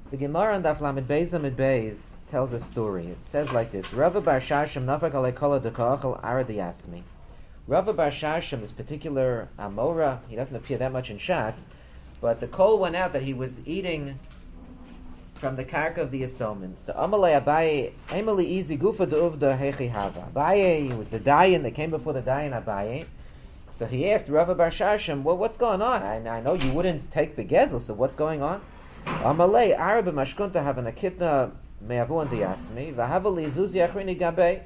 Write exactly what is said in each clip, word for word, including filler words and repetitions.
The Gemara on Daf Lamed Beis Amid Beis tells a story. It says like this: Rava Bar Shashim nafak alei kol dekachal arad yasmi. Rava Bar Shashim, this particular Amora, he doesn't appear that much in Shas, but the call went out that he was eating from the karka of the Yisomim. So Amalei Abaye, Emily Easy Gufa de Uvda Hechi Hava. Abaye, he was the Dayan that came before the Dayan Abaye. So he asked Rava Bar Shashim, well, what's going on? I, I know you wouldn't take the Gezel, so what's going on? Amalei Arab Mashkunta have an akitna me'avu and diyasmi v'havali zuzi achrini gabe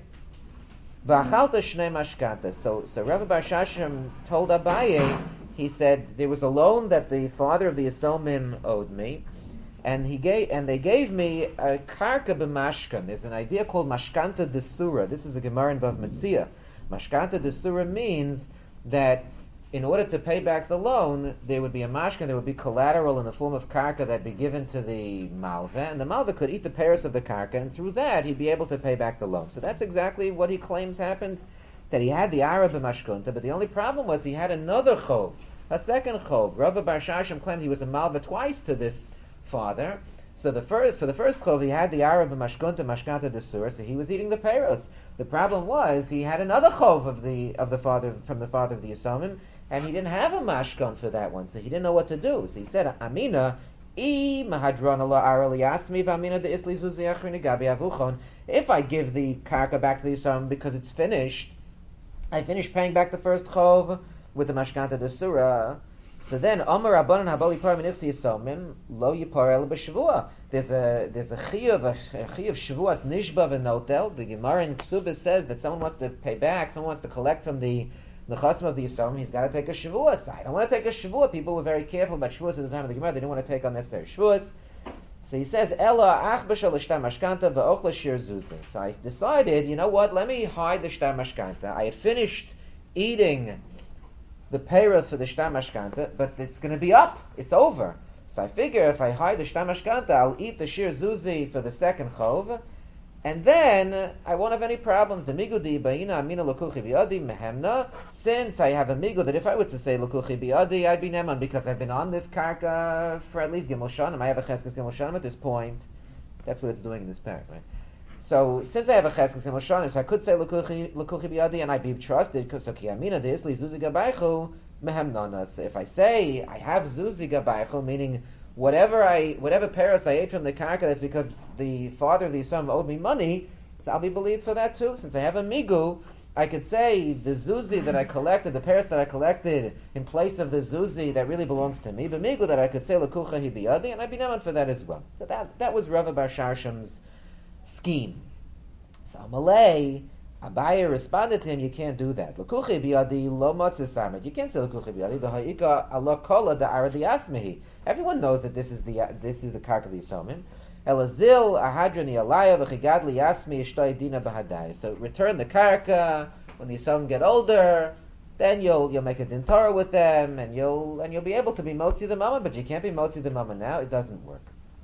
v'achalta shnei mashkanta. So so Rava Bar Shashim told Abaye, he said there was a loan that the father of the Yisomim owed me, and he gave and they gave me a karka b'mashkan. There's an idea called mashkanta desura. This is a Gemara in Bav Metzia. Mashkanta desura means that in order to pay back the loan, there would be a mashkan, there would be collateral in the form of karka that'd be given to the malva, and the malva could eat the paris of the karka, and through that he'd be able to pay back the loan. So that's exactly what he claims happened, that he had the Arab mashkunta, but the only problem was he had another chov, a second chov. Rava Bar Shashim claimed he was a malva twice to this father. So the first, for the first chov, he had the Arab mashkunta, mashkanta desur, so he was eating the paris. The problem was he had another chov of the of the father from the father of the Yisomim, and he didn't have a mashkon for that one, so he didn't know what to do. So he said, Amina, I mahadron Allah arali asmi v'amina de isli zuzi achrini gabi avuchon. If I give the karka back to the Yisomim because it's finished, I finished paying back the first chov with the mashkanta de surah. So then, Omer Rabbanan Habali Par Minifsi Yisomim Lo Yipar El B'Shavua. There's a there's a chiyuv a chiyuv Shavuas Nishba v'Notel. The Gemara in Ksubis says that someone wants to pay back, someone wants to collect from the the chasm of the Yisomim, he's got to take a Shavuos. I don't want to take a Shavuot. People were very careful about Shavuos at the time of the Gemara. They didn't want to take unnecessary Shavuos. So he says, Ella ach b'shal shtar mashkanta v'ochla shir zuzin. So I decided, you know what? Let me hide the shtar mashkanta. I had finished eating the payros for the shtar mashkanta, but it's going to be up. It's over. So I figure if I hide the shtar mashkanta, I'll eat the shir zuzi for the second chov, and then I won't have any problems. The migudi ba'ina amina lokuchi bi'adi mehemna. Since I have a migud that if I were to say lokuchi bi'adi, I'd be neman because I've been on this karka for at least gimel shanim. I have a cheskes gimel shanim at this point. That's what it's doing in this parak, right? So since I have a cheskes gimel shanim, so I could say lokuchi lokuchi bi'adi and I'd be trusted. So ki amina deisli zuzi gabaychu mehemna. So if I say I have zuzi gabaychu, meaning Whatever I, whatever paris I ate from the karka, that's because the father of the Yisomim owed me money, so I'll be believed for that too. Since I have a migu, I could say the zuzi that I collected, the paris that I collected, in place of the zuzi that really belongs to me, the migu that I could say l'kucha hi biyadi, and I'd be naman for that as well. So that that was Rava Bar Shashim's scheme. So Malay, Abaye responded to him, you can't do that. L'kuchi biyadi lo motzeh samad. You can't say l'kuchi biyadi. The ha'ika ala kola da aradi asmehi. Everyone knows that this is the this is the karka of the Yisomim. Elazil ahadrani alaya v'chigadli yasmi ishtoi dina b'hadai. So return the karka when the Yisomim get older. Then you'll you'll make a din Torah with them, and you'll and you'll be able to be motzi the mama. But you can't be motzi the mama now. It doesn't work.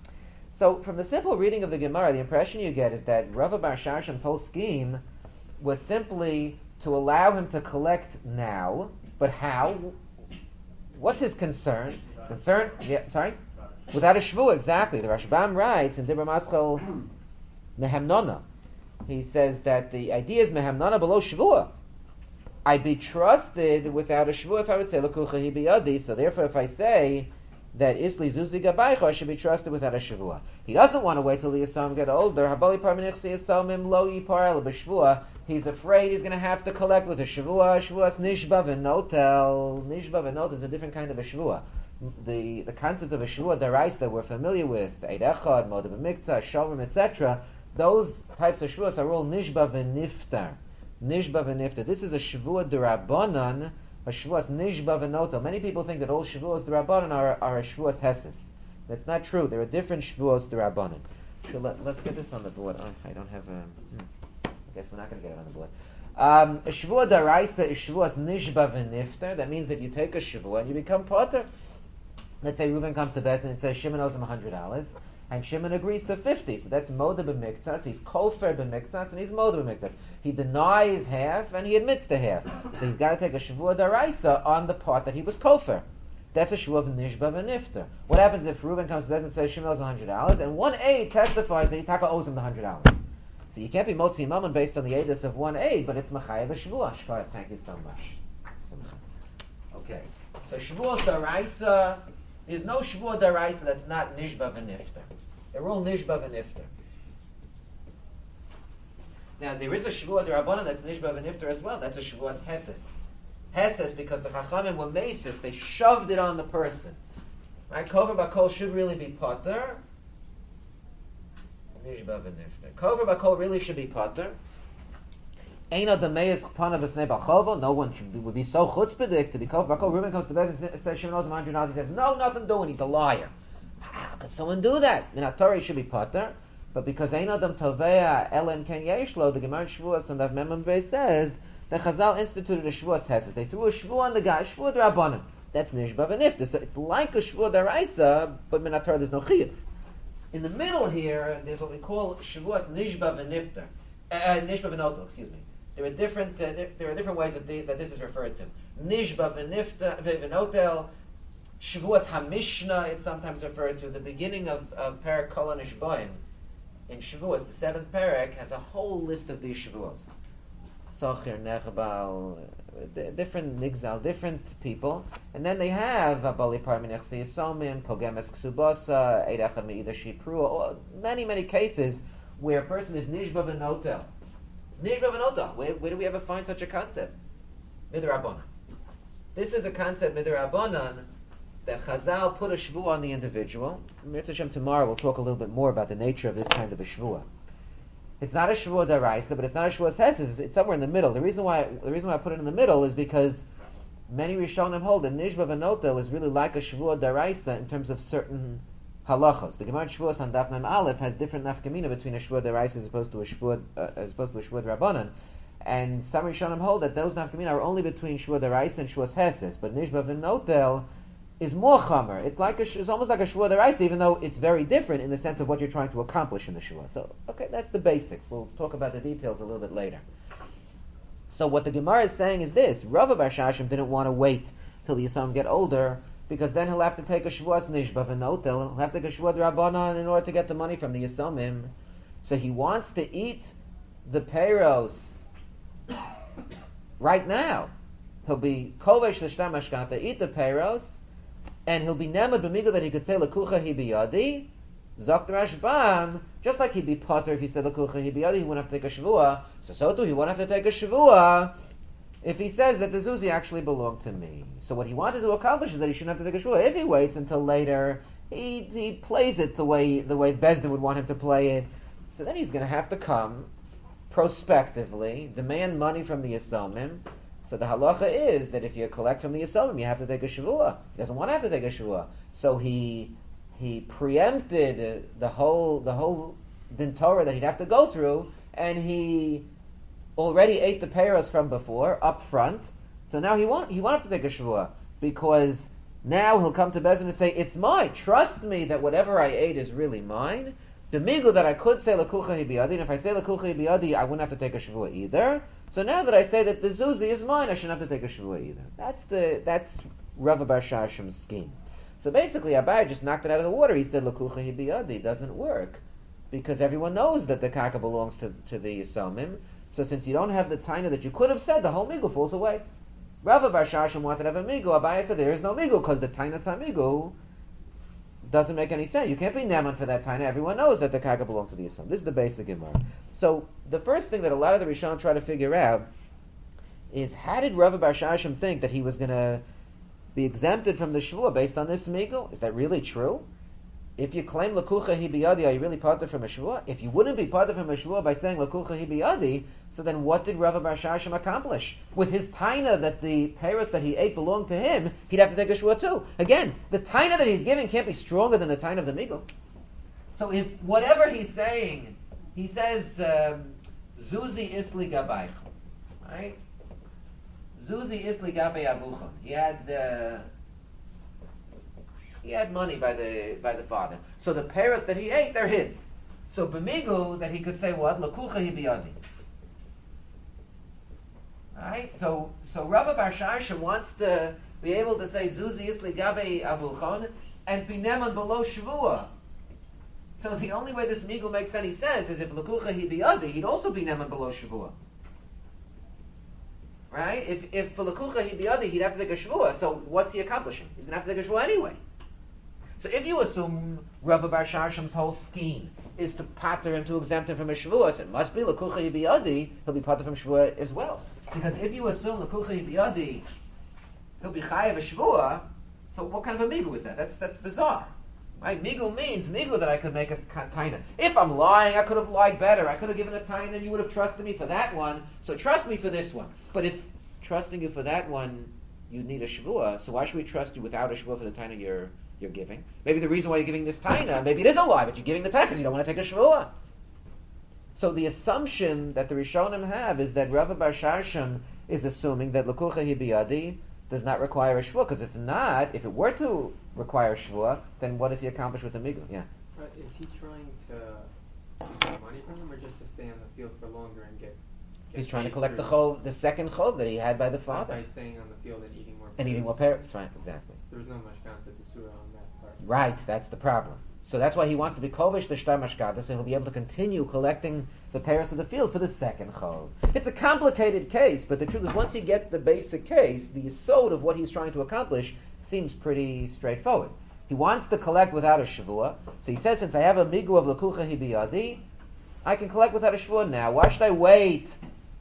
So from the simple reading of the Gemara, the impression you get is that Rava Bar Shashim's whole scheme was simply to allow him to collect now, but how? What's his concern? His concern, yeah, sorry? Without a shvuah, exactly. The Rashbam writes in Dibra Maschel Mehemnona. He says that the idea is Mehemnona below shvuah. I'd be trusted without a shvuah if I would say L'kucha hi biyadi, so therefore if I say that Isli Zuzi Gabaycho, I should be trusted without a Shavua. He doesn't want to wait till the Yisomim get older. Habali Parmenichsi Yisomim Lo Yipar El B'Shvua. He's afraid he's going to have to collect with a Shavua. Shavua's Nishba V'Notel. Nishba V'Notel is a different kind of a Shavua. The the concept of a Shavua Daraisa that we're familiar with, Eid Echad, Modeh B'Miktzah, Shovim, et cetera. Those types of Shavuas are all Nishba V'Niftar. Nishba V'Niftar. This is a Shavua D'Rabbanan, a Shavuos Nishba V'Notel. Many people think that all Shavuos D'Rabbanan are, are a Shavuos Heses. That's not true. There are different Shavuos D'Rabbanan. So let, let's get this on the board. Oh, I don't have a... Hmm. I guess we're not going to get it on the board. Um, a Shavuot D'Araisa is Shavuos Nishba V'Niftar. That means that you take a Shavuot and you become Potter. Let's say Reuven comes to Beis and says Shimon owes him one hundred dollars. And Shimon agrees to fifty. So that's Modeh B'Miktzas. He's Kofer B'Miktzas and he's Modeh B'Miktzas. He denies half and he admits to half. So he's got to take a Shavua D'Araisa on the part that he was Kofer. That's a shvuah of nishba v'nifter. What happens if Reuben comes to Bezin and says Shimon owes one hundred dollars, and one aide testifies that Yitaka owes him the one hundred dollars? So you can't be motzi mammon based on the aidus of one aide, but it's machayev a shvuah. Shkar, thank you so much. Okay, so shvuah daraisa, there's no shvuah daraisa that's not nishba v'nifter. They're all nishba v'nifter. Now there is a shvuah derabbanan that's nishba v'nifter as well. That's a shvuah's heses. Heses because the chachamim were masis, they shoved it on the person. Right? Kover bakol should really be potter. Nishba v'nifter. Kover bakol really should be potter. Eina demeyes chpana b'fnei b'chovo. No one should be, would be so chutzpahdik to be kover bakol. Reuben comes to bed and says Shimon owes him one hundred dollars. He says, no, nothing doing. He's a liar. How could someone do that? Minatori should be potter. But because Ein Adam Tovea Elam Ken Yeshlo, the Gemara Shavuos and the Memam Bey says the Chazal instituted a Shavuos Hesed. They threw a Shavuos on the guy, Shavuos Rabbanim. That's Nishba v'Nifter. So it's like a Shavuos Daraisa, but Minator there's no Chiyuv. In the middle here, there's what we call Shavuos Nishba v'Nifter, uh, Nishba v'Notel. Excuse me. There are different uh, there, there are different ways that, they, that this is referred to. Nishba v'Nifter v'Notel. Shavuos HaMishnah. It's sometimes referred to the beginning of of Parak Kol HaNishbaim. In Shavuos, the seventh parak has a whole list of these Shavuos. Socher, Nechbal, different Nigzal, different people. And then they have Abali Parmin Echsi Yisomim, Pogemes Ksubasa, Eidecha Meida Shipru, many, many cases where a person is Nishba v'Notel. Nishba v'Notel. Where, where do we ever find such a concept? Midrabanan. This is a concept, Midrabanan, that Chazal put a shvuah on the individual. Mirz Hashem, tomorrow we'll talk a little bit more about the nature of this kind of a shvuah. It's not a shvuah daraisa, but it's not a shvuah seses. It's somewhere in the middle. The reason why the reason why I put it in the middle is because many Rishonim hold that Nishba v'Notel is really like a shvuah daraisa in terms of certain halachos. The Gemara Shavuos on Daf Mem Aleph has different nafkamina between a shvuah daraisa as opposed to a shvuah uh, as opposed to a shvuah rabbanan. And some Rishonim hold that those nafkamina are only between shvuah daraisa and shvuah heses, but Nishba v'Notel is more chamer. It's like a, it's almost like a shvuah deraisa, even though it's very different in the sense of what you're trying to accomplish in the shvuah. So, okay, that's the basics. We'll talk about the details a little bit later. So, what the Gemara is saying is this: Rava Bar Shashim didn't want to wait till the Yisam get older, because then he'll have to take a shvuas nishba v'notel. He'll have to take a shvuah drabanan in order to get the money from the Yisomim. So he wants to eat the peiros right now. He'll be kovesh l'shtam mashkanta, eat the peiros. And he'll be nemad b'miga that he could say lekucha hi biyadi, zok Rashbam, just like he'd be potter if he said lekucha hi biyadi, he wouldn't have to take a shavua. So so too, he wouldn't have to take a shavua if he says that the zuzi actually belonged to me. So what he wanted to accomplish is that he shouldn't have to take a shavua. If he waits until later, he he plays it the way the way Bezdin would want him to play it. So then he's going to have to come prospectively, demand money from the Yisomim. So the halacha is that if you collect from the Yisomim, you have to take a shavua. He doesn't want to have to take a shavua. So he he preempted the whole the whole din Torah that he'd have to go through, and he already ate the peiros from before up front. So now he won't he won't have to take a shavua, because now he'll come to Bezin and say, "It's mine. Trust me that whatever I ate is really mine." The migu that I could say lekucha hi biyadi, and if I say lekucha hi biyadi, I wouldn't have to take a shavua either. So now that I say that the zuzi is mine, I shouldn't have to take a shavua either. That's the that's Rava Bar Shashim's scheme. So basically, Abai just knocked it out of the water. He said lekucha hi biyadi doesn't work because everyone knows that the kaka belongs to, to the Yisomim. So since you don't have the taina that you could have said, the whole migu falls away. Rava Bar Shashim wanted to have a migu. Abai said there is no migu because the taina samigu doesn't make any sense. You can't be neman for that taina. Everyone knows that the kaka belongs to the Yisomim. This is the basic Gemara. So the first thing that a lot of the Rishonim try to figure out is, how did Rava Bar Shashim think that he was going to be exempted from the shvuah based on this migu? Is that really true? If you claim lekucha hi biyadi, are you really parted from a shvuah? If you wouldn't be parted from a shvuah by saying lekucha hi biyadi, so then what did Rava Bar Shashim accomplish? With his taina that the peiros that he ate belonged to him, he'd have to take a shvuah too. Again, the taina that he's giving can't be stronger than the taina of the migu. So if whatever he's saying, he says, um, Zuzi isli gabaychum, right? Zuzi isli gabay avuchum. He had uh, he had money by the by the father. So the peiros that he ate, they're his. So b'migu that he could say what? Lekucha hi biyadi. Right? So so Rava Bar Shashim wants to be able to say Zuzi Isli Gabe Avuchon and Bineman below Shavua. So the only way this Migul makes any sense is if Lakucha he biyadi, he'd also be Neman below Shavua. Right? If if for Lakucha he biyadi, he'd have to take a Shavua. So what's he accomplishing? He's going to have to take a Shavua anyway. So if you assume Rava Bar Shashim's whole scheme is to pater him, to exempt him from a Shavua, so it must be Lakucha he biyadi, he'll be pater from Shavua as well. Because if you assume Lakucha he biyadi, he'll be chayav a Shavua, so what kind of a Migul is that? That's that's bizarre. Right? Migu means Migu that I could make a taina. If I'm lying, I could have lied better. I could have given a taina and you would have trusted me for that one. So trust me for this one. But if trusting you for that one, you need a shavua, so why should we trust you without a shavua for the taina you're you're giving? Maybe the reason why you're giving this taina, maybe it is a lie, but you're giving the taina because you don't want to take a shavua. So the assumption that the Rishonim have is that Rava Bar Shashim is assuming that L'kucha hi biyadi does not require a shvua, because if not, if it were to require a shvua, then what does he accomplish with the migul? Yeah. But is he trying to get money from them, or just to stay on the field for longer and get? get He's trying to collect the chol, the second chol that he had by the Not father. by staying on the field and eating more. And parrots. eating more parrots, right? Exactly. There was no mashkanta to surah on that part. Right, that's the problem. So that's why he wants to be kovish the shtar mashkata, so he'll be able to continue collecting the parrots of the field for the second chol. It's a complicated case, but the truth is, once you get the basic case, the yesod of what he's trying to accomplish seems pretty straightforward. He wants to collect without a shavua, so he says, since I have a migu of lakucha hi biyadi, I can collect without a shavua now. Why should I wait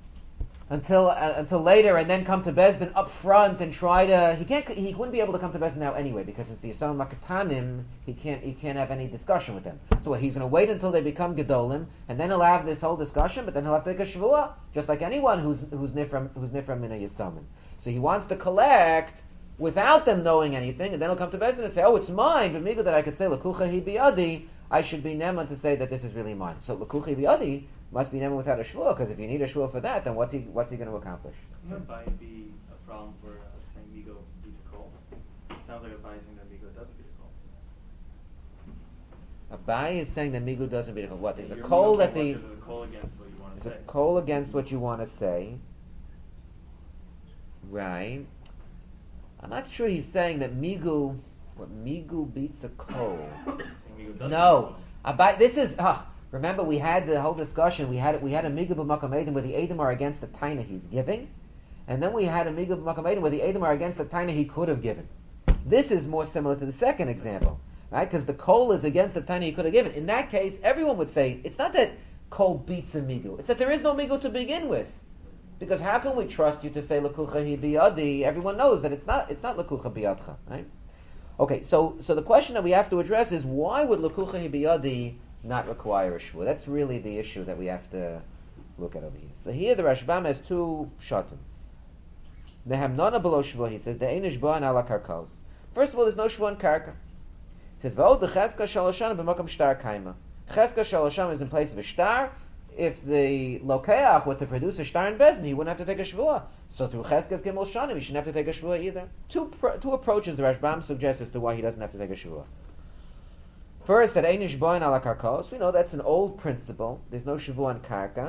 until uh, until later and then come to Bezdin up front and try to? He can't. He wouldn't be able to come to Bezdin now anyway, because since the Yisrael Makatanim, he can't. He can't have any discussion with them. So what, he's going to wait until they become Gedolim, and then he'll have this whole discussion. But then he'll have to take a shavua, just like anyone who's who's nifram who's nifram min a Yisamin. So he wants to collect without them knowing anything, and then he'll come to Bezdin and say, "Oh, it's mine." But maybe that I could say lakucha hi biyadi, I should be neman to say that this is really mine. So lakucha hi biyadi must be never without a shvua, because if you need a shvua for that, then what's he what's he going to accomplish? Doesn't Abai be a problem for uh, saying Migo beats a coal? Sounds like Abai saying that Migo doesn't beat a coal. Abai is saying that Migu doesn't beat a coal. What? There's a Your coal Migo that can the work as a coal against what you want to there's say. a coal against what you want to say, right? I'm not sure he's saying that Migu, what Migu beats a coal. Saying Migo doesn't No, beat a coal. Abai. This is. Uh, Remember, we had the whole discussion. We had we had a migu b'makam edim where the edom are against the taina he's giving, and then we had a migu b'makam edim where the edom are against the taina he could have given. This is more similar to the second example, right? Because the kol is against the taina he could have given. In that case, everyone would say it's not that kol beats a migu; it's that there is no migu to begin with. Because how can we trust you to say lakucha hi biyadi? Everyone knows that it's not it's not lakucha biyadcha, right? Okay, so so the question that we have to address is, why would lakucha hi biyadi not require a shvua? That's really the issue that we have to look at over here. So here the Rashbam has two pshatim. Mehamnona below shvua, he says, the einish bo'an ala karkos. First of all, there's no shvua on karka. He says, v'od the cheska shalashana b'makam shtar kaima. Cheska shalashana is in place of a shtar. If the lokeach were to produce a shtar in Bezdin, he wouldn't have to take a shvua. So through cheskas gimel shanim, he shouldn't have to take a shvua either. Two pro- two approaches the Rashbam suggests as to why he doesn't have to take a shvua. First, that einish bo'an ala karkos, we know that's an old principle. There's no shavua on karka.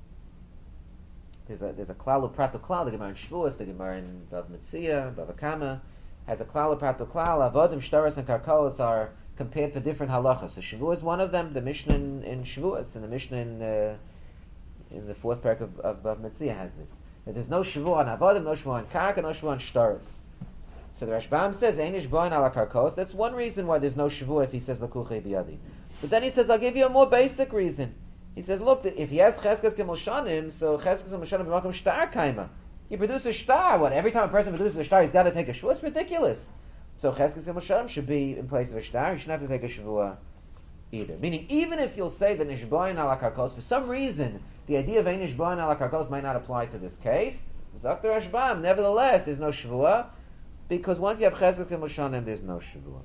There's a there's a klal u'prato klal. The Gemara in Shavuos, the Gemara in Bav Metzia, Bava Kama has a klal u'prato klal. Avodim, shtaros, and karkos are compared for different halachas. So Shavuos is one of them. The Mishnah in, in Shavuos and the Mishnah in uh, in the fourth parak of, of Bav Metzia has this. That there's no shavua on avodim, no shavua on karka, no shavua on shtaros. So the Rashbam says, einish bo'an ala karkos. That's one reason why there's no shavua if he says lakucha biyadi. But then he says, I'll give you a more basic reason. He says, look, if he has cheskas gimel shanim, so cheskas gimel shanim b'makom shtar kaima. He produces a shtar. What? Every time a person produces a shtar, he's got to take a shvua? It's ridiculous. So cheskas gimel shanim should be in place of a shtar. He shouldn't have to take a shavua either. Meaning, even if you'll say that einish bo'an ala karkos, for some reason, the idea of einish bo'an ala karkos might not apply to this case. Doctor Rashbam, nevertheless, there's no shavua. Because once you have chesed and moshanim, there's no shavua.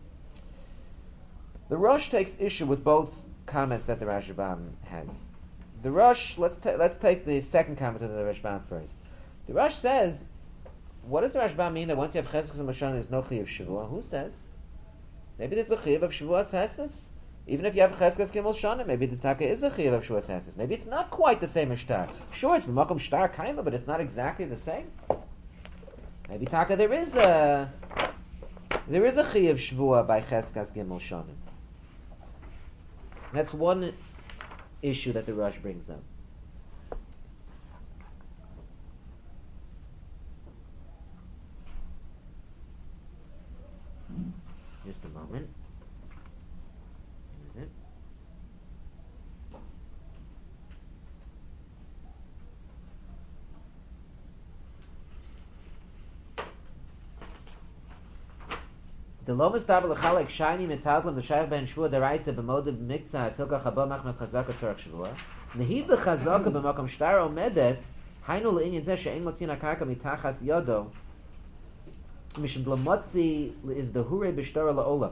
The Rosh takes issue with both comments that the Rashbam has. The Rosh, let's ta- let's take the second comment of the Rashbam first. The Rosh says, what does the Rashbam mean that once you have chesed and moshanim, there's no chiyuv shavua? Who says? Maybe there's a chiyuv of shavua sesses. Even if you have Cheskes Gimel Shana, maybe the Taka is a Chiyuv of Shavuos Hasis. Maybe it's not quite the same as Shtar. Sure, it's B'makom Shtar Kaima, but it's not exactly the same. Maybe Taka there is a there is a Chiyuv Shvua by Cheskes Gimel Shana. That's one issue that the Rosh brings up. Just a moment. Is it? The lo mistabel lechalek shiny metadlam l'shayach ben shvua deraisa b'modeh b'miktzah asilka chaba machmas chazaka tzorach shvua nehid l'chazaka b'makom shtar omedes haynu le'inyan zeh she'en motzin akarka mitachas yodo mishum b'lamotzi is the hure b'shtar la'olam.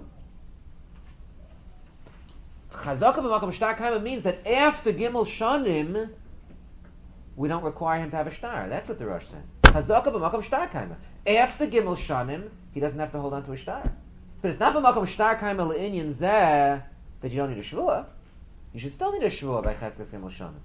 Chazaka b'makom shtar kaima means that after Gimel Shanim we don't require him to have a shtar. That's what the Rosh says. Chazaka b'makom shtar kaima. After Gimel Shanim he doesn't have to hold on to a shtar. But it's not b'makom shtar kaima le'inyan zeh that you don't need a shvua. You should still need a shvua by Cheskes Gimel Shanim.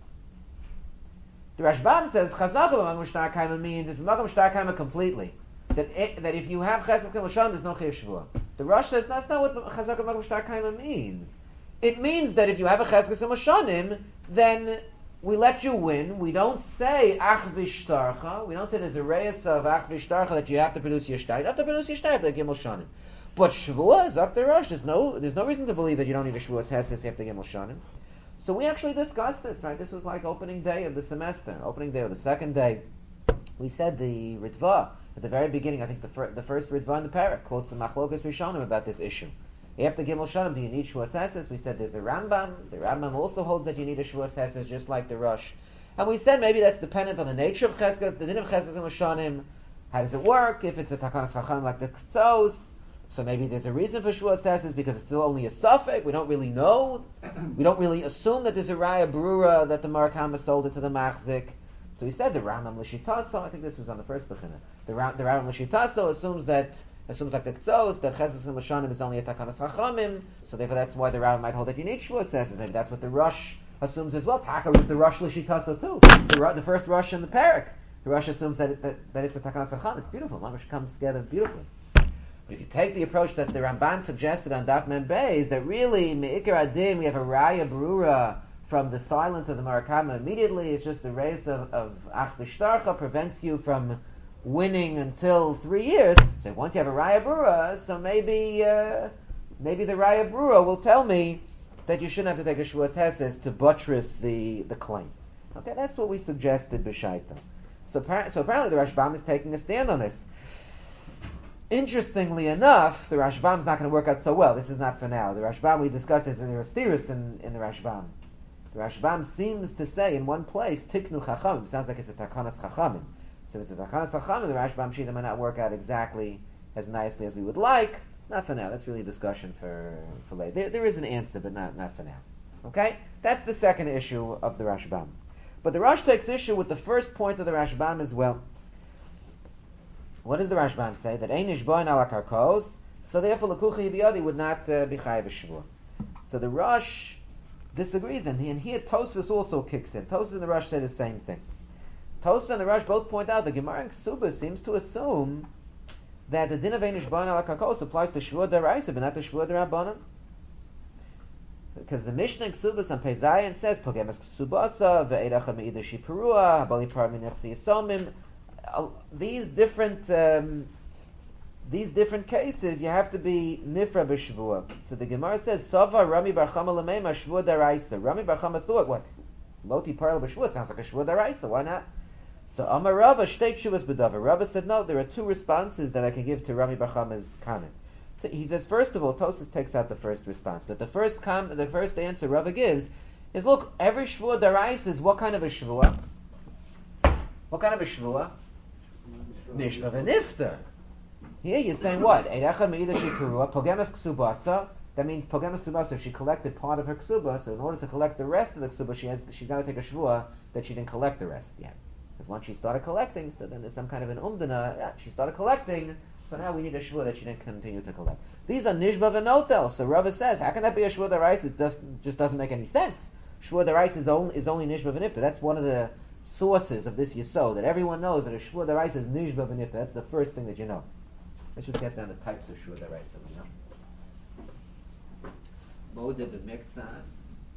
The Rashbam says Chazaka b'makom shtar kaima means it's b'makom shtar kaima completely. That it, that if you have Cheskes Gimel Shanim, there's no chiyuv shvua. The Rosh says that's not what Chazaka b'makom shtar kaima means. It means that if you have a Cheskes Gimel Shanim, then we let you win. We don't say ach v'shtarcha. We don't say there's a reis of ach v'shtarcha that you have to produce your shtar. You have to produce your shtar after Gimel Shanim. But shvua is up the Rosh. There's no there's no reason to believe that you don't need a shvua heses after Gimel Shanim. So we actually discussed this, right? This was like opening day of the semester, opening day of the second day. We said the Ritva at the very beginning. I think the fir- the first Ritva in the parak quotes the Machlokas Rishonim about this issue. After Gimel Shanim, do you need Shvuas Heses? We said there's a Rambam. The Rambam also holds that you need a Shvuas Heses, just like the Rosh. And we said maybe that's dependent on the nature of Cheskes, the din of Cheskes Gimel Shanim. How does it work? If it's a Takanas Chacham like the Ktzos, so maybe there's a reason for Shvuas Heses because it's still only a suffix. We don't really know. We don't really assume that there's a Raya Brura that the Marakama sold it to the Machzik. So we said the Rambam L'Shitaso. I think this was on the first Bechina. The, Ra- the Rambam L'Shitaso assumes that. Assumes like the Ktzos, that Cheskes Gimel Shanim is only a Takanas Chachamim, so therefore that's why the Rambam might hold that you need Shvuas Heses. Maybe that's what the Rosh assumes as well. Taka is the Rosh L'Shitaso too. The, the first Rosh in the parak. The Rosh assumes that, it, that, that it's a Takanas Chacham. It's beautiful. Mamash comes together beautifully. But if you take the approach that the Ramban suggested on Daf Mem Beis, that really, Me'ikar Adin, we have a Raya Brura from the silence of the Marakama immediately, it's just the race of, of Ach V'shtarcha prevents you from winning until three years. So once you have a Raya Brura, so maybe uh, maybe the Raya Brura will tell me that you shouldn't have to take a Shvuas Heses to buttress the, the claim. Okay, that's what we suggested b'shaita. So, so apparently the Rashbam is taking a stand on this. Interestingly enough, the Rashbam is not going to work out so well. This is not for now. The Rashbam, we discussed this in the Rastiris in, in the Rashbam. The Rashbam seems to say in one place, Tiknu Chachamim. Sounds like it's a Takanas Chachamim. So this is Takanas Chachamim, the Rashbam Shita might not work out exactly as nicely as we would like. Not for now. That's really a discussion for, for later. There, there is an answer, but not, not for now. Okay? That's the second issue of the Rashbam. But the Rosh takes issue with the first point of the Rashbam as well. What does the Rashbam say? That Ein Ishboin ala Karkos, so therefore Lekucha Yibiyadi would not uh, be Chayiv Shvua. So the Rosh disagrees, and, he, and here Tosfos also kicks in. Tosfos and the Rosh say the same thing. Tosfos and the Rosh both point out that Gemara in Ksubah seems to assume that the din of Ein Ishboin ala Karkos applies to Shvua Daraisa, but not to Shvua Darabanan. Because the Mishnah in Ksubas on Peizayin says, Pogemes Ksubasa, Ve'edacha Me'ida Shipurua, Habali Par Minechsi Yisomim. These different um, these different cases, you have to be Nifra B'Shvua. So the Gemara says, Sova Rami Bar Chama L'meima Shvua Daraisa. Rami Bar Chama thought, what? Loti Parla B'Shvua sounds like a Shvua Daraisa, why not? So Amar Rava, Shtei Shuvas B'Dava. Rava said, no, there are two responses that I can give to Rami Bar Chama's comment. So he says, first of all, Tosas takes out the first response, but the first com- the first answer Rava gives is, look, every Shvua Daraisa is what kind of a Shvua? What kind of a Shvua? Nishma v'nifter. Here you're saying what? Eirecha me'ida shekurua, pogemes ksubasa. That means pogemes ksubasa, if she collected part of her ksuba, so in order to collect the rest of the ksuba, she has, she's got to take a shvua that she didn't collect the rest yet. Because once she started collecting, so then there's some kind of an umdana, yeah, she started collecting, So now we need a shvua that she didn't continue to collect. These are nishba v'notel. So Rava says, how can that be a shvua deraisa? It just, just doesn't make any sense. Shvua deraisa is only, is only nishba v'nifta. That's one of the sources of this yisod, that everyone knows that a shvua deraisa is nishba v'nifta. That's the first thing that you know. Let's just get down the types of shvua deraisa we know. Moda b'miktsas,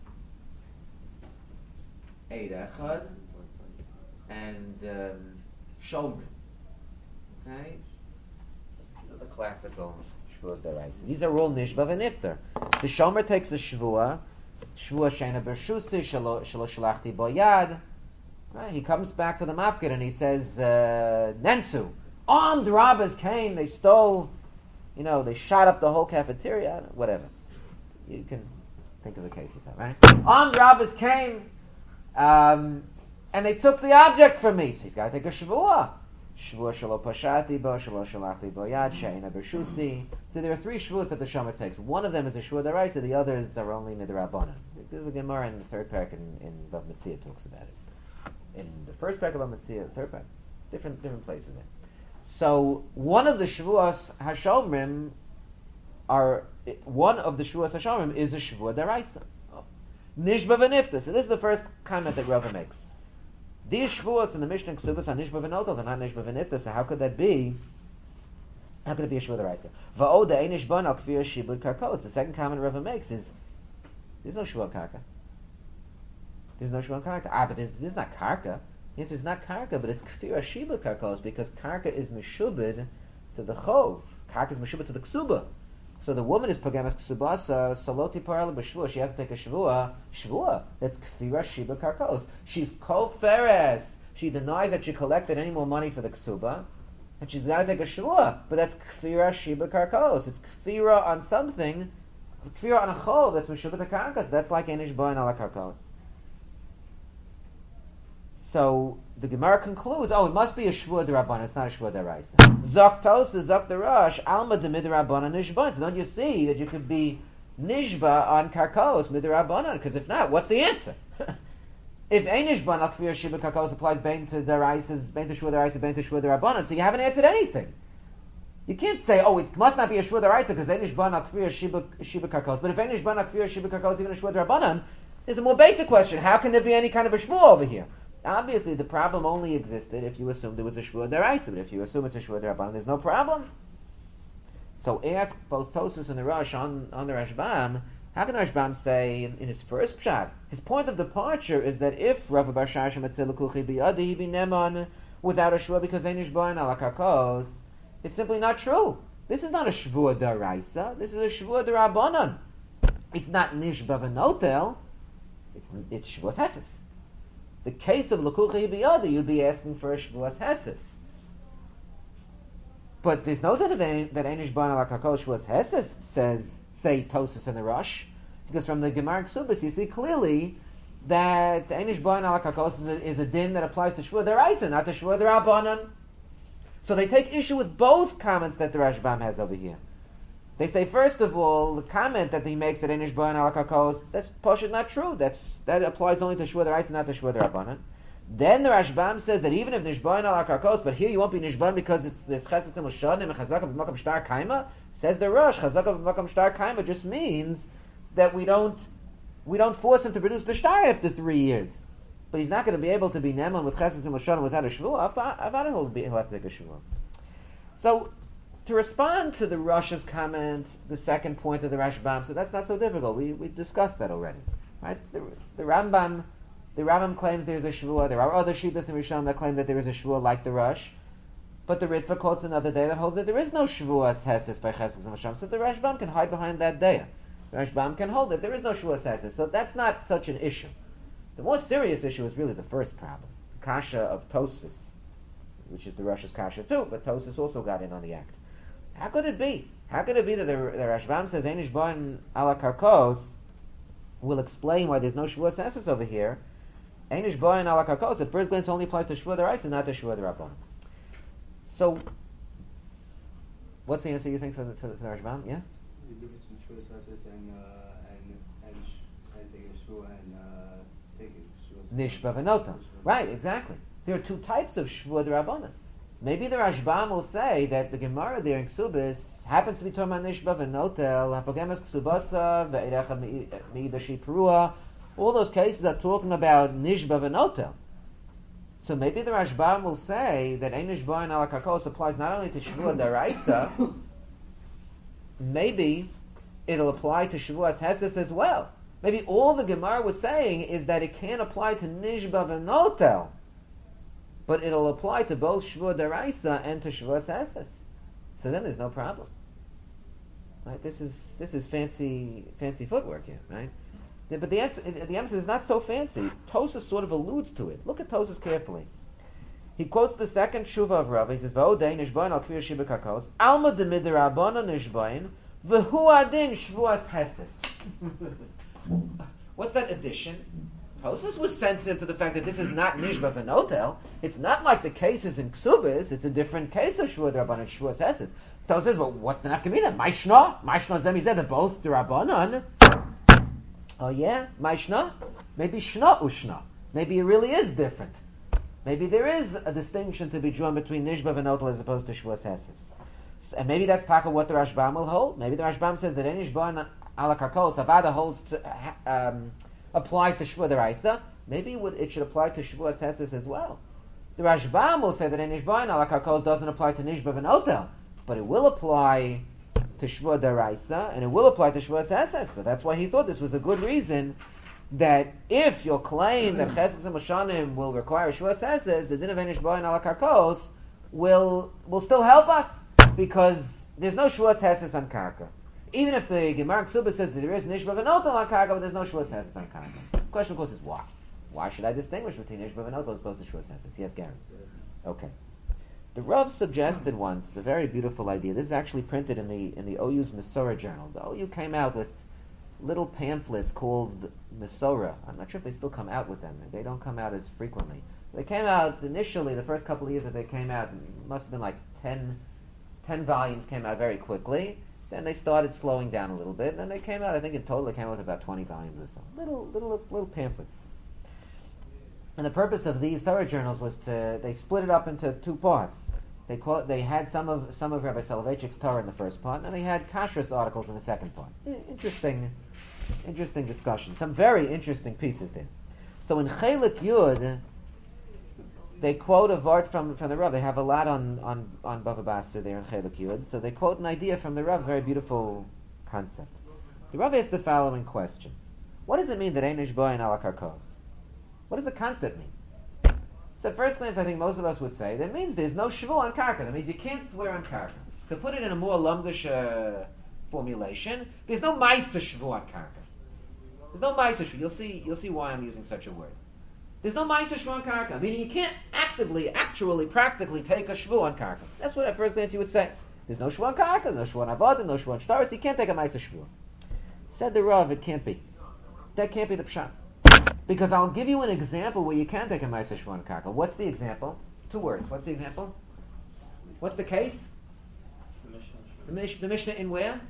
eid echad, and um, shomrim. Okay? These are the classical shvuas deraisa. These are all nishba v'nifter. The shomer takes the shvua, shvua sheina bershusi, shelo shalachti boyad. Right? He comes back to the mafkid and he says, uh, Nensu, armed robbers came, they stole, you know, they shot up the whole cafeteria, whatever. You can think of the case yourself, right? Armed robbers came, um, and they took the object from me. So he's got to take a shvua. Shvua shelo pashati bo, shelo shalachti bo yad, she'ena bershusi. So there are three shvuas that the shomer takes. One of them is a shvua deraisa, the others are only midrabanan. There's a Gemara in the third parak in, in Bava Metzia talks about it. In the first parak of Bava Metzia, the third parak, different different places there. So one of the shvuas hashomrim are one of the shvuas hashomrim is a shvua deraisa. Nishba v'nifta. So this is the first comment that Rava makes. These shvuas in the Mishnah Ksubas are nishba v'notel, they're not nishba v'nifta. So how could that be? How could it be a shvua deraisa? Va'oda ein nishban al kfir shibud karkos. The second comment Rava makes is there's no shvua karka. There's no shvua karka. Ah, but this is not karka. Yes, it's not karka, but it's kfir shibud karkos because karka is meshubed to the chov. Karka is meshubed to the ksuba. So the woman is pagamas ksubasa, saloti parala b'shvua. She has to take a shvua. Shvua. That's kfira shiba karkos. She's koferes. She denies that she collected any more money for the ksuba, and she's got to take a shvua. But that's kfira shiba karkos. It's kfira on something. Kfira on a chol. That's meshubah to karkos. That's like enish boin ala karkos. So the Gemara concludes, oh, it must be a shvua d'Rabbanan, it's not a shvua d'Oraisa. Zok Tosa, Zok Darash, Alma de midrabbanan nishba. So don't you see that you could be nishba on karkos midrabbanan? Because if not, what's the answer? If a nishba al kfir shiba karkos applies bain to d'Oraisas, bain to shvua d'Oraisa, bain to shvua d'Rabbanan, so you haven't answered anything. You can't say, oh, it must not be a shvua d'Oraisa because a nishba al kfir shiba shiba karkos. But if a nishba al kfir shiba karkos even a shvua d'Rabbanan, there's a more basic question: how can there be any kind of a shvua over here? Obviously, the problem only existed if you assume there was a shvua deraisa, but if you assume it's a shvua derabanan, there's no problem. So ask both Tosfos and the Rosh on, on the Rashbam, how can the Rashbam say in, in his first pshat, his point of departure is that if Rava bar Shashim et Silakuchi biyadi he be neman without a shvua because they nishbain ala karkos, it's simply not true. This is not a shvua deraisa. This is a shvua derabanan. It's not nishba v'notel. It's it's shvuas heses. The case of Lakucha Hibiyada, you'd be asking for a Shvuas Heses. But there's no doubt that Einish Ban ala Karkos Shvuas Heses, says, say Tosfos and the Rosh, because from the Gemara Ksubas you see clearly that Einish Ban ala Karkos is a, is a din that applies to Shvuah Deraisa, not to Shvuah Derabanan. So they take issue with both comments that the Rashbam has over here. They say, first of all, the comment that he makes that Einish Ban ala Karkos, that's Poshet not true. That's that applies only to Shvuah Deraisa, not to Shvuah Derabanan. Then the Rashbam says that even if Nishban ala Karkos, but here you won't be Nishban because it's this Chesed Timoshanim and Chazaka b'makam shtar kaima. Says the Rosh, Chazaka b'makam shtar kaima just means that we don't we don't force him to produce the shtar after three years. But he's not going to be able to be Neman with Chesed Timoshanim without a Shvuah. Avada he'll be he'll have to take a Shvuah. So to respond to the Rosh's comment, the second point of the Rashbam, so that's not so difficult. We we discussed that already, right? The, the Rambam. The Rambam claims there is a Shvuah. There are other Shittas in Rishon that claim that there is a Shvuah like the Rosh. But the Ritva quotes another day that holds that there is no Shvuah Heses by Chesed and Masham. So the Rashbam can hide behind that day. The Rashbam can hold that there is no Shvuah Heses. So that's not such an issue. The more serious issue is really the first problem. The Kasha of Tosfos, which is the Rosh's Kasha too, but Tosfos also got in on the act. How could it be? How could it be that the, the Rashbam says Einish Ban ala Karkos will explain why there's no Shvuah Heses over here? Einish Boyan ala Karkos, at first glance only applies to Shvuah Deraisa and not to Shvuah Derabanan. So, what's the answer you think for the, for the, for the Rashbam? Yeah? The difference between Shvuah Heses and, uh, and, and, and taking a Shvuah and uh, taking Shvuah Nishba v'nota. Right, exactly. There are two types of Shvuah Derabanan. Maybe the Rashbam will say that the Gemara there in Ksubis happens to be talking about Nishba v'Notel, Hapogemes Ksubasa, Ve'erecha Me'idashi Perua. All those cases are talking about Nishba v'Notel. So maybe the Rashbam will say that Ein Nishba and Ala Karkos applies not only to Shavua Daraisa, maybe it'll apply to Shavuas Heses as well. Maybe all the Gemara was saying is that it can't apply to Nishba v'Notel, but it'll apply to both Shavua Daraisa and to Shavuos Heses. So then there's no problem. Right? This is this is fancy fancy footwork here, right? But the answer, the answer is not so fancy. Tosas sort of alludes to it. Look at Tosas carefully. He quotes the second Shuva of Rav. He says, "V'odei nishbain al kvir shiba kakos alma demidirabana nishbain v'hu adin Shavuos Heses." What's that addition? Tosfos was sensitive to the fact that this is not Nishba v'Notel. It's not like the cases in Ksubis. It's a different case of Shvuah D'Rabbanan and Shavuos Heses. Tosfos says, well, what's the nafkamina? Maishna? Maishna Zemi said they're both D'Rabbanan. Oh yeah? Maishna? Maybe Shna Ushna. Maybe it really is different. Maybe there is a distinction to be drawn between Nishba v'Notel as opposed to Shavuos Heses. And maybe that's taka what the Rashbam will hold. Maybe the Rashbam says that any Nishba ala Karkos, Avada holds to, um, applies to Shvuah Daraisa. Maybe it, would, it should apply to Shavuos Heses as well. The Rashbam will say that any Nishba ala Karkos doesn't apply to Nishba v'Notel, but it will apply to Shvuah Daraisa and it will apply to Shavuos Heses. So that's why he thought this was a good reason that if you'll claim that Chesed and Moshanim will require Shavuos Heses, the din of any Nishba ala Karkos will will still help us because there's no Shavuos Heses on Karka. Even if the Gemara Ksuba says that there is Nishba v'Notel on Karka, but there's no Shavuos Heses on Karka. The question, of course, is why? Why should I distinguish between Nishba v'Notel as opposed to Shavuos Heses? Yes, Gary? Okay. The Rav suggested once a very beautiful idea. This is actually printed in the in the O U's Mesorah journal. The O U came out with little pamphlets called Mesorah. I'm not sure if they still come out with them. They don't come out as frequently. They came out initially, the first couple of years that they came out, it must have been like ten, ten volumes came out very quickly. Then they started slowing down a little bit. And then they came out, I think in total they came out with about twenty volumes or so. Little, little, little pamphlets. And the purpose of these Torah journals was to, they split it up into two parts. They quote, they had some of some of Rabbi Soloveitchik's Torah in the first part, and then they had kashrus articles in the second part. Interesting, interesting discussion. Some very interesting pieces there. So in Chelik Yud, they quote a vart from, from the Rav. They have a lot on, on, on Bava Basra there in Chelik Yud. So they quote an idea from the Rav, very beautiful concept. The Rav asked the following question. What does it mean that Ein Nishba in Ala Karkos? What does the concept mean? So at first glance, I think most of us would say, that means there's no Shavuah on Karka. That means you can't swear on Karka. To put it in a more lumdish uh, formulation, there's no Maisa Shavuah on Karka. There's no Maisa Shavuah. You'll see, you'll see why I'm using such a word. There's no Maisa Shavuah on Karka. Meaning you can't actively, actually, practically take a Shavuah on Karka. That's what at first glance you would say. There's no Shavuah on Karka, no Shavuah on Avodim, no Shavuah on Shtaris. You can't take a Maisa Shavuah. Said the Rav, it can't be. That can't be the Pshat. Because I'll give you an example where you can take a Maisa Shavuah on Karka. What's the example? Two words. What's the example? What's the case? The Mishnah. The, Mish- the Mishnah in where?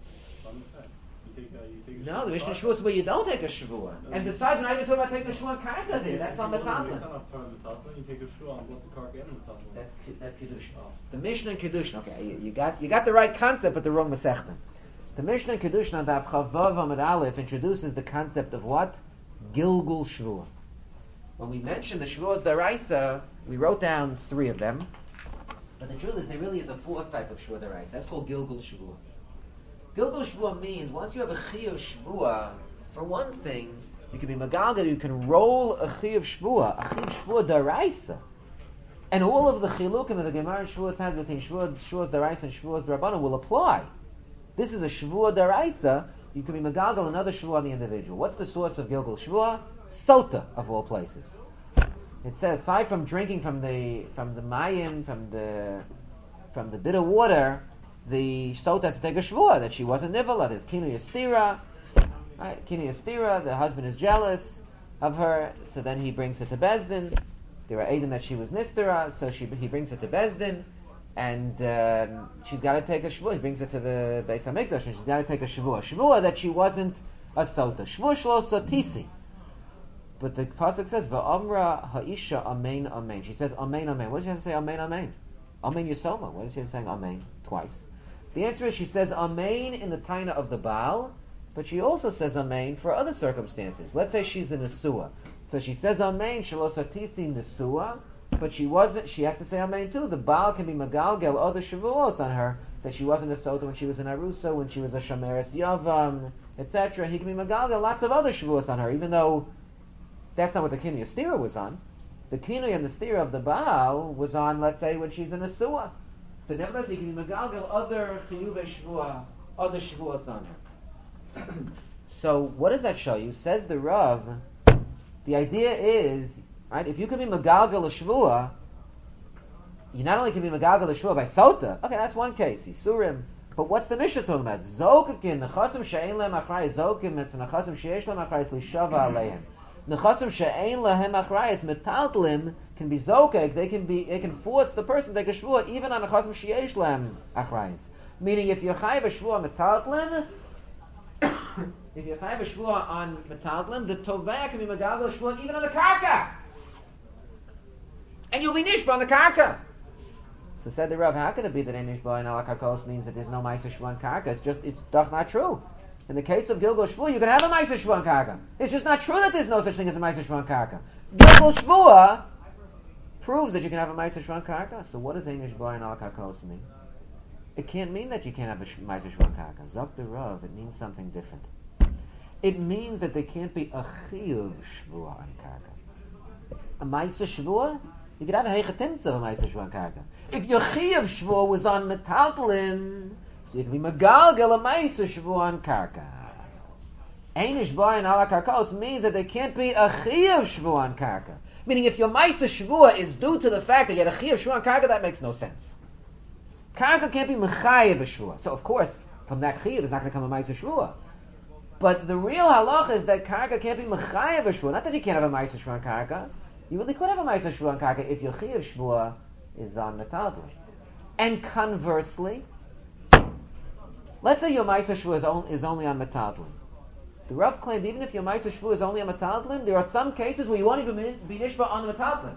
You take a, you take a No, the Mishnah Shavuah is where you don't take a Shavuah. And besides, we're not even talking about taking a Shavuah on Karka there. That's on the top. That's not part of the top one. You take a Shavuah on both the Karka and the top one. That's that's Kedushin. Oh. The Mishnah and Kedushin. Okay, you, you got you got the right concept, but the wrong Masechta. The Mishnah and Kedushin on Daf Chavav Amud Aleph introduces the concept of what? Gilgul Shavuah. When we mentioned the Shavuos Daraisa, we wrote down three of them. But the truth is, there really is a fourth type of Shavuah Daraisa. That's called Gilgul Shavuah. Gilgul Shavuah means once you have a Chiyuv Shavuah, for one thing, you can be Magalgal, you can roll a Chiyuv Shavuah, a Chiyuv Shavuah Daraisa. And all of the Chilukim that the Gemara and Shavuos has between Shavuos, Shavuos Daraisa and Shavuos D'Rabbanan will apply. This is a Shavuah Daraisa. You can be Megalgal another Shavuah on the individual. What's the source of Gilgul Shavuah? Sota, of all places. It says, aside from drinking from the from the mayim, from the from the bitter water, the Sota has to take a Shavuah that she wasn't nivala. There's Kinu Yastira, right? Kinu Yastira, the husband is jealous of her, so then he brings her to Bezdin. There are Eidim that she was Nistera, so she he brings her to Bezdin. And um, she's got to take a Shavuah. He brings her to the Beis HaMikdash, and she's got to take a Shavuah. Shavuah that she wasn't a Sota. Shavuah shlo sotisi. But the pasuk says, "Va'amra ha'isha amen amen." She says, "Amen amen." What does she have to say? Amen amen. Amen Yisoma. What is she saying Amen twice? The answer is she says Amen in the taina of the Baal, but she also says Amen for other circumstances. Let's say she's a Nesua. So she says Amen, Shalosatisi Nesua, but she wasn't, she has to say Amen too. The Baal can be Magalgel other Shavuos on her, that she wasn't a Sota when she was in Arusa, when she was a Shomeres Yavam, et cetera. He can be Magalgel lots of other Shavuos on her, even though that's not what the Kinui Stira was on. The Kinui and the Stira of the Baal was on, let's say, when she's in a Nesua. But nevertheless, he can be Magalgel other Chiyuve Shavua, other Shavuos on her. So, what does that show you? Says the Rav, the idea is, right, if you can be Magalgel a Shavua, you not only can be Magalgel a Shavua by Sota, okay, that's one case, Isurim, but what's the Mishnah talking about? Zokakin, Nechasim she'ein lehem achrayis, Zokim, it's Nechasim she'esh lehem achrayis, Lishava aleihem. Nechasim she'ein lehem achrayis, Metaltlim, can be Zokek, they can be, they can force the person to take a Shavua, even on Nechasim she'esh lehem achrayis. Meaning, if you're chayiv a Shavua Metaltlim, if you have a shvua on metaltlim, the tovah can be megalgal shvua even on the karka, and you'll be nishba on the karka. So said the Rav, how can it be that a nishba in ala karkos means that there's no ma'aser shvua on karka? It's just, it's doch not true. In the case of Gilgal shvua, you can have a ma'aser shvua on karka. It's just not true that there's no such thing as a ma'aser shvua on karka. Gilgal shvua proves that you can have a ma'aser shvua on karka. So what does a nishba in ala karkos mean? It can't mean that you can't have a ma'aser shvua on karka. Zok the Rav, it means something different. It means that there can't be a chiyuv shvua on karka. A ma'aser shvua, you could have a heichatimtza of a ma'aser shvua on karka. If your chiyuv shvua was on metaltalin, so you can be megalgal a ma'aser shvua on karka. Einish bayin ala karkos means that there can't be a chiyuv shvua on karka. Meaning, if your ma'aser shvua is due to the fact that you had a chiyuv shvua on karka, that makes no sense. Karka can't be mechayev a shvua. So of course, from that chiyuv is not going to come a ma'aser shvua. But the real halacha is that karka can't be mechayev a shvua. Not that you can't have a ma'aser shvua on karka. You really could have a ma'aser shvua on karka if your chiyuv shvua is on metaltalin. And conversely, let's say your ma'aser shvua is, on, is only on metaltalin. The Rav claimed even if your ma'aser shvua is only on metaltalin, there are some cases where you won't even be nishba on the metaltalin.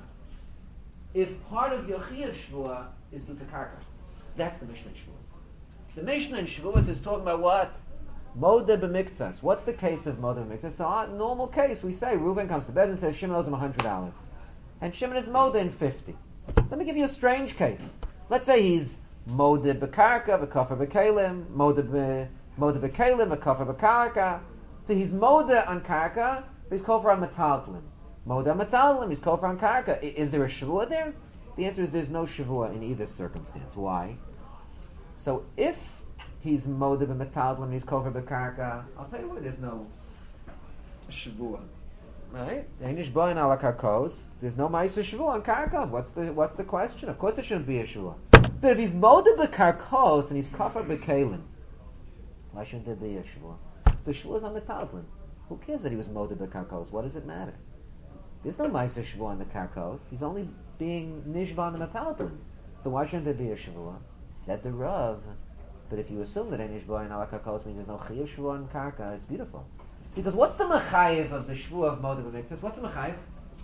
If part of your chiyuv shvua is due to karka, that's the Mishnah in Shavuos. The Mishnah in Shavuos is talking about what? Modeh b'miktzas. What's the case of modeh b'miktzas? So, our normal case, we say, Reuven comes to bed and says, Shimon owes him one hundred dollars. And Shimon is modeh in fifty. Let me give you a strange case. Let's say he's modeh b'karka, v'kofar b'kelim, modeh b'kelim, v'kofar b'karka. So he's modeh on karka, but he's kofar on metaltalin. Modeh on metaltalin, he's kofar on karka. Is there a shavua there? The answer is there's no shavua in either circumstance. Why? So if he's modeh b'metaltalin and he's kofar b'karka, I'll tell you why there's no shavua. Right? Einish bayin ala karkos. There's no ma'aser shavua on karka. What's the what's the question? Of course there shouldn't be a shavua. But if he's modeh b'karkos and he's kofar b'kelim, why shouldn't there be a shavua? The shavua is on metaltalin. Who cares that he was modeh b'karkos? What does it matter? There's no ma'aser shavua on the karkos. He's only being nishba on the metaltalin. So why shouldn't there be a shavua? Said the Rav. But if you assume that einish bayin ala karkos means there's no chiyuv shavua on karka, it's beautiful. Because what's the mechayev of the shvua of modeh b'miktzas? What's the mechayev?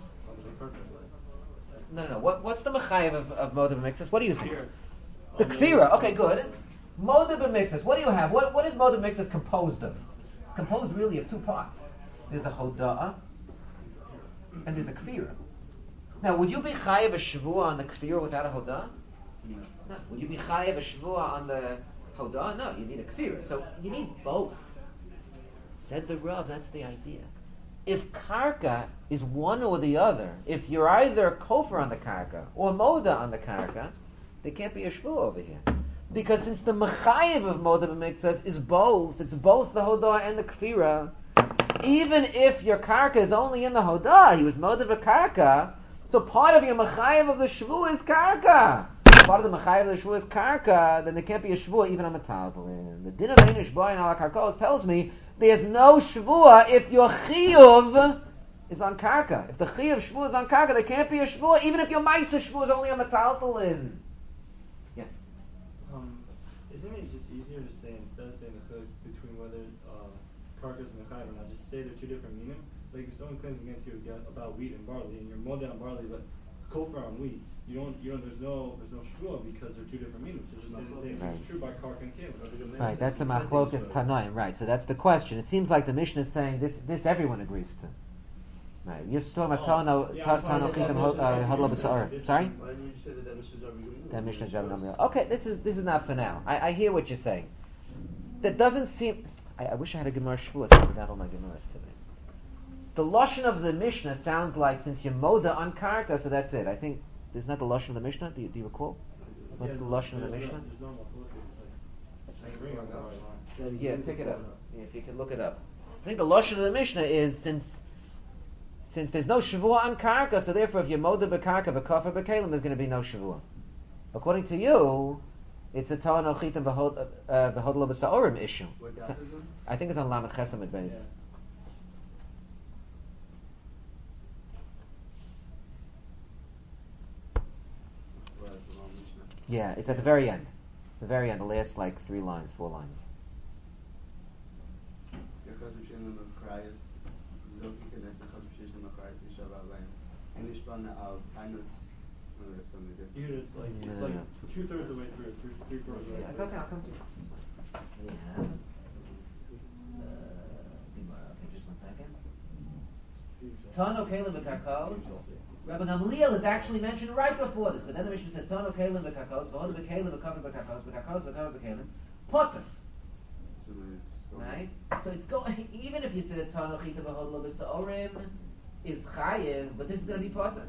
No, no, no. What, what's the mechayev of, of modeh b'miktzas? What do you think? The kfira. Okay, good. Modeh b'miktzas. What do you have? What, what is modeh b'miktzas composed of? It's composed really of two parts. There's a hoda'ah and there's a kfira. Now, would you be chayev a shvua on the kfira without a hoda'ah? No. No. Would you be chayev a shvua on the hoda'ah? No. You need a kfira. So you need both. Said the Rav, that's the idea. If karka is one or the other, if you're either kofar on the karka or moda on the karka, there can't be a shvua over here. Because since the mechayev of moda b'miktzas is both, it's both the hodah and the kfira, even if your karka is only in the hodah, he was moda b'karka, so part of your mechayev of the shvua is karka. Part of the mechayev of the shvua is karka, then there can't be a shvua even on metaltalin. The din of einish bayin ala karkos tells me there's no shvua if your chiyuv is on karka. If the chiyuv shvua is on karka, there can't be a shvua, even if your ma'aser shvua is only on metaltalin. Yes? Um, isn't it just easier to say, instead of saying the chilek between whether uh, karka is mechayev or not, just say they're two different meaning? Like if someone claims against you about wheat and barley, and you're modeh on barley, but kofar on wheat. You don't, you know, there's no, there's no shvua because they're two different meanings. It's just they, they, Right. it's true by karka and kelim. Right, that's a machlokas tanoim. Right, so that's the question. It seems like the Mishnah is saying this. This everyone agrees to. Right, you're just talking about Tano, Tano Chitam Hadla B'Sa'or. Sorry. Why didn't you say that that Mishnah is Rabbi That Mishnah is Rabbi Gamliel. Okay, this is this is not for now. I, I hear what you're saying. That doesn't seem. I, I wish I had a Gemara Shvuah. I forgot all my Gemaras today. The lashon of the Mishnah sounds like since you're moda on karka, so that's it. I think this is not the lashon of the Mishnah. Do you, do you recall? What's the lashon of the There's Mishnah? no, there's no machlokas. Like, bring it on the right line. Yeah, pick it up. Yeah, if you can look it up. I think the lashon of the Mishnah is since since there's no shavua on karka, so therefore if you're moda b'karka v'kafar b'kelim, there's going to be no shavua. According to you, it's a Torah no chitim v'hodla b'sa'orim issue. What So- daf is it? I think it's on Lamed Chesam at base. Well, that's a long Mishnah. Yeah, it's at the very end. The very end, the last like three lines, four lines. Because of Shem Makrayas, Zoki Kenes and Chazim Shem Makrayas Nishav Alayim. And Nishbana al Tainus. No, that's something different. Here it's like, it's No, like no, two thirds of the way through, three, three quarters of the way It's through. okay, I'll come to you. We have, uh, Gemara. Okay, just one second. Tano Kalim B'Karkos. Rabbi Gamliel is actually mentioned right before this, but then the Mishnah says Tano Kalim B'Karkos, V'hod B'Kalim B'Kafar B'Karkos, B'Karkos B'Kafar B'Kalim, Potter. So then it's going- Right? So it's going, even if you said Tano Chita V'hod Lo B'Sa'orim is Chayiv, but this is going to be Potter.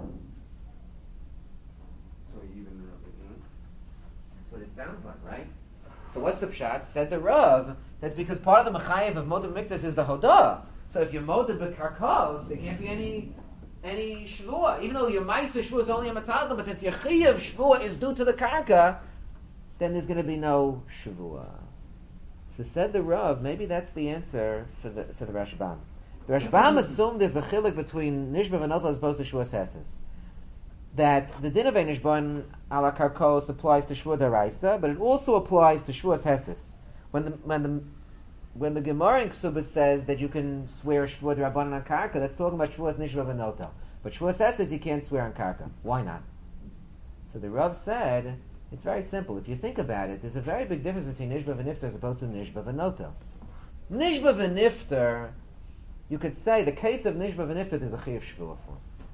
So you even it up again. That's what it sounds like, right? So what's the pshat? Said the Rav, that's because part of the Mechayev of Moed Mikdash is the Hodah. So if you're Moed B'Karkos, there can't be any any Shvua. Even though your Maisa Shvua is only a Matadla, but since your Chiyav Shvua is due to the Karka, then there's going to be no Shvua. So said the Rav, maybe that's the answer for the for the Rashbam. The Rashbam assumed there's a chiluk between Nishba and Otel as opposed to Shvua Seses. That the din of Nishban ala Karkos applies to Shvua Daraisa, but it also applies to Shvua Seses. When the when the when the Gemara in Ksubas says that you can swear Shvua Darabanan on Karka, that's talking about Shvua Nishba and Otel. But Shvua Seses you can't swear on Karka. Why not? So the Rav said it's very simple. If you think about it, there's a very big difference between Nishba and Nifter as opposed to Nishba and Otel. Nishba and Nifter, you could say the case of Nishba and Nifter there's a Chiyuv Shvua for.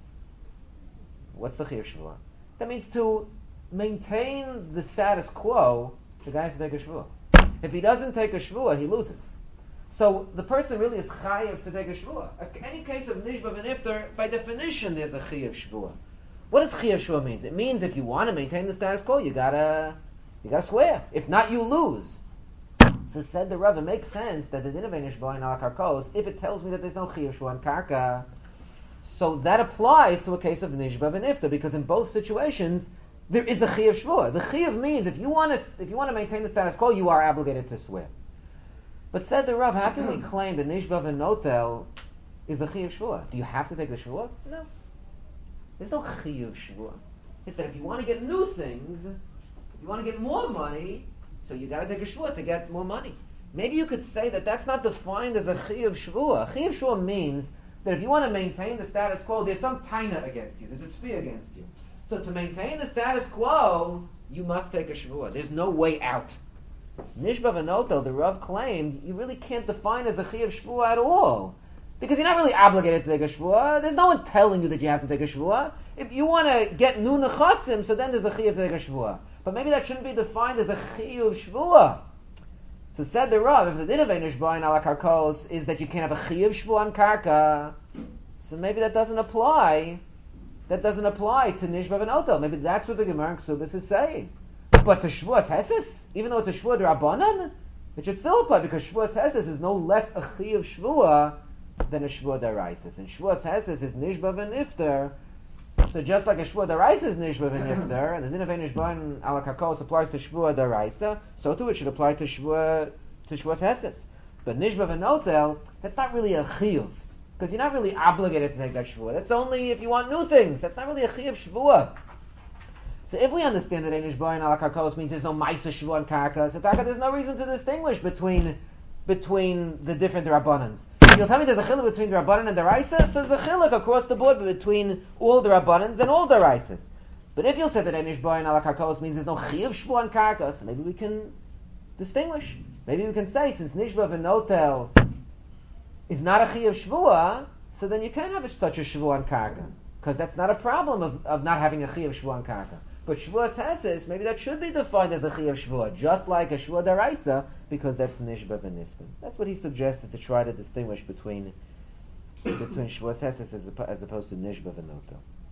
What's the Chiyuv Shvua? That means to maintain the status quo, the guy has to take a Shvua. If he doesn't take a Shvua, he loses. So the person really is Chayiv to take a Shvua. Any case of Nishba and Nifter, by definition, there's a Chiyuv Shvua. What does Chiyuv Shvua mean? It means if you want to maintain the status quo, you gotta you gotta swear. If not, you lose. So said the Rav, it makes sense that the din of Nishba in al Karkos, if it tells me that there's no Chiyuv Shvua on Karka, so that applies to a case of Nishba and Nifter, because in both situations there is a Chiyuv Shvua. The Chiyuv means if you want to if you want to maintain the status quo, you are obligated to swear. But said the Rav, how can we claim that Nishba and Notel is a Chiyuv Shvua? Do you have to take the Shvua? No. There's no Chiyuv Shvua. It's that if you want to get new things, if you want to get more money, so you got to take a Shvua to get more money. Maybe you could say that that's not defined as a Chiyuv Shvua. Chiyuv Shvua means that if you want to maintain the status quo, there's some taina against you. There's a tzvi against you. So to maintain the status quo, you must take a Shvua. There's no way out. Nishba v'notel, the Rav claimed, you really can't define as a Chiyuv Shvua at all. Because you're not really obligated to take a Shvua. There's no one telling you that you have to take a Shvua. If you want to get nu nechasim, so then there's a Chiyuv to take a Shvua. But maybe that shouldn't be defined as a Chiyuv Shvua. So said the Rav, if the din of Nishba in ala Karkos is that you can't have a Chiyuv Shvua on Karka, so maybe that doesn't apply. That doesn't apply to Nishba and Otel. Maybe that's what the Gemara in Ksubas is saying. But to Shvuas Heses, even though it's a Shvua D'Rabbanan, it should still apply because Shvuas Heses is no less a Chiyuv Shvua than a Shvua D'Raisis. And Shvuas Heses is Nishba v'Nifter. So just like a Shvua D'Raisis is Nishba v'Nifter, and the din of Nishba in ala Karkos applies to Shvua D'Raisa, so too it should apply to Shvua to Shvuas Heses. But Nishba v'Notel, that's not really a Chiyuv. Because you're not really obligated to take that Shvua. That's only if you want new things. That's not really a Chiyuv Shvua. So if we understand that Einish Bayin ala Karkos means there's no Maisa Shvua on Karka, so there's no reason to distinguish between between the different Rabbanans. if you'll tell me there's a chiluk between the Rabbanan and the Raisa, so there's a chiluk across the board between all the Rabbanans and all the Raisas. But if you'll say that Einish Boyin ala Karkos means there's no chiyuv shvu on Karkos, maybe we can distinguish. Maybe we can say, since Nishba v'notel is not a chiyuv shvua, so then you can't have such a shvu on Karka. Because that's not a problem of, of not having a chiyuv shvu on Karka. But shvuas heses, maybe that should be defined as a chiyuv shvua, just like a shvua daraisa, because that's nishba v'niftim. That's what he suggested to try to distinguish between between shvuas heses as, as opposed to nishba v'notel.